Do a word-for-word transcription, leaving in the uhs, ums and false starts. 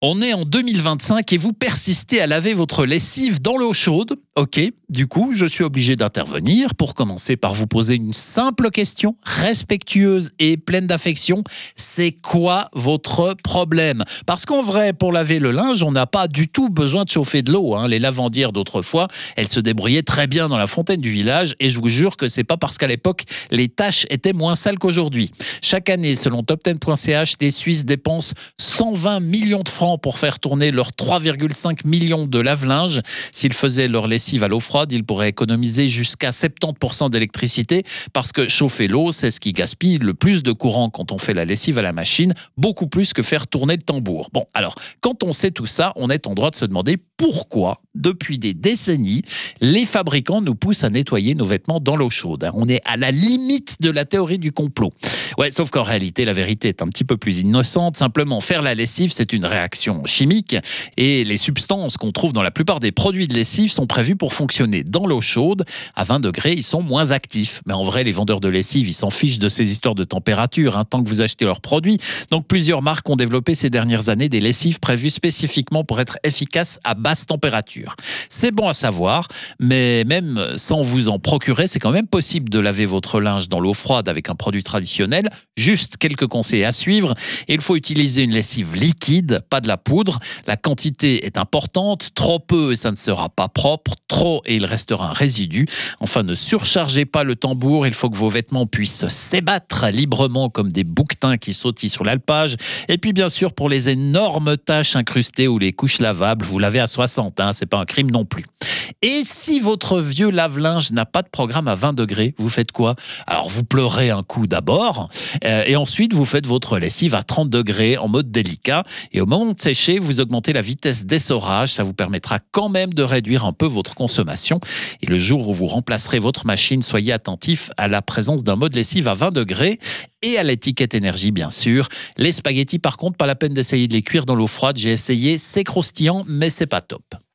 On est en deux mille vingt-cinq et vous persistez à laver votre lessive dans l'eau chaude. Ok, du coup, je suis obligé d'intervenir pour commencer par vous poser une simple question, respectueuse et pleine d'affection. C'est quoi votre problème? Parce qu'en vrai, pour laver le linge, on n'a pas du tout besoin de chauffer de l'eau. Hein. Les lavandières d'autrefois, elles se débrouillaient très bien dans la fontaine du village et je vous jure que c'est pas parce qu'à l'époque, les tâches étaient moins sales qu'aujourd'hui. Chaque année, selon top ten point c h, les Suisses dépensent cent vingt millions de francs pour faire tourner leurs trois virgule cinq millions de lave-linge. S'ils faisaient leur lessive à l'eau froide, ils pourraient économiser jusqu'à soixante-dix pour cent d'électricité parce que chauffer l'eau, c'est ce qui gaspille le plus de courant quand on fait la lessive à la machine, beaucoup plus que faire tourner le tambour. Bon, alors, quand on sait tout ça, on est en droit de se demander pourquoi, depuis des décennies, les fabricants nous poussent à nettoyer nos vêtements dans l'eau chaude. On est à la limite de la théorie du complot. Ouais, sauf qu'en réalité, la vérité est un petit peu plus innocente. Simplement, faire la lessive, c'est une réaction chimique et les substances qu'on trouve dans la plupart des produits de lessive sont prévues pour fonctionner dans l'eau chaude. À vingt degrés, ils sont moins actifs. Mais en vrai, les vendeurs de lessive, ils s'en fichent de ces histoires de température, hein, tant que vous achetez leurs produits. Donc, plusieurs marques ont développé ces dernières années des lessives prévues spécifiquement pour être efficaces à basse température. C'est bon à savoir, mais même sans vous en procurer, c'est quand même possible de laver votre linge dans l'eau froide avec un produit traditionnel. Juste quelques conseils à suivre. Il faut utiliser une lessive liquide, pas de la poudre. La quantité est importante. Trop peu et ça ne sera pas propre. Trop et il restera un résidu. Enfin, ne surchargez pas le tambour. Il faut que vos vêtements puissent s'ébattre librement comme des bouquetins qui sautillent sur l'alpage. Et puis, bien sûr, pour les énormes taches incrustées ou les couches lavables, vous lavez à soixante. Hein, c'est pas un crime non plus. Et si votre vieux lave-linge n'a pas de programme à vingt degrés, vous faites quoi? Alors, vous pleurez un coup d'abord, euh, et ensuite, vous faites votre lessive à trente degrés en mode délicat. Et au moment de sécher, vous augmentez la vitesse d'essorage. Ça vous permettra quand même de réduire un peu votre consommation. Et le jour où vous remplacerez votre machine, soyez attentif à la présence d'un mode lessive à vingt degrés et à l'étiquette énergie, bien sûr. Les spaghettis, par contre, pas la peine d'essayer de les cuire dans l'eau froide. J'ai essayé, c'est croustillant, mais c'est pas top.